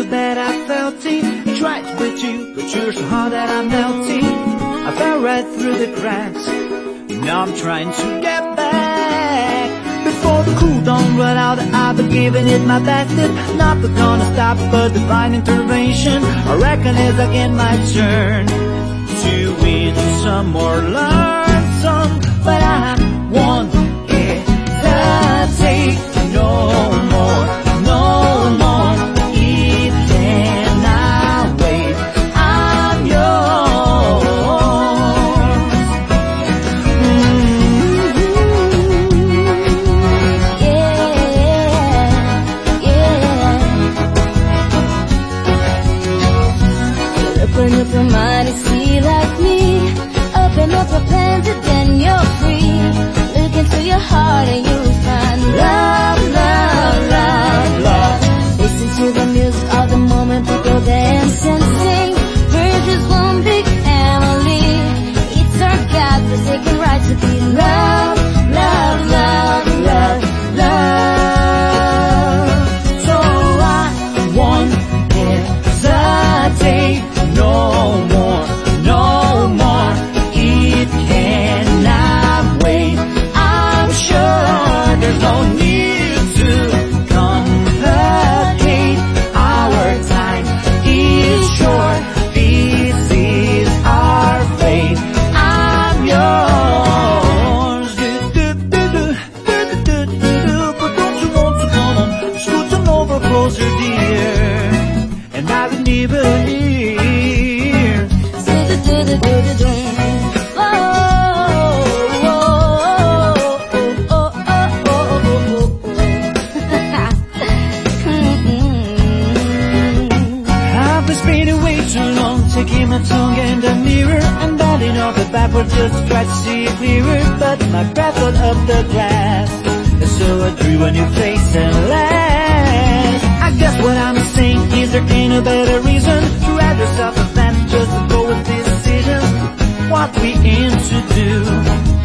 that I felt it. Tried to break you, but you're so hard that I'm melting. I fell right through the cracks. Now I'm trying to get back. Before the cool don't run out, I've been giving it my best. It's not gonna stop but divine intervention. I reckon it's again my turn to win some more, learn some. But I won't hesitate no more, no more. It cannot wait. I'm yours. Open up your mind and see like me. Open up your plans and then you're free. Look into your heart and you'll find love, love, love, love. Listen to the music of the moment, people dance and sing. We're just one big family. It's our God-forsaken right to be loved, love, love, love, love. So I won't hesitate no more, no more. It cannot wait. I'm sure there's no need to complicate. Our time is short. This is our fate. I'm yours. But don't you want to come on, scoot on over closer, dear, and I will never leave. I've been spinning way too long, taking my tongue in the mirror and bending over backwards just to try to see it clearer. But my breath got up the glass, and so I drew a new face and laughed. I guess what I'm saying is there ain't no better reason to add yourself a plan, just to go with this decision. What we aim to do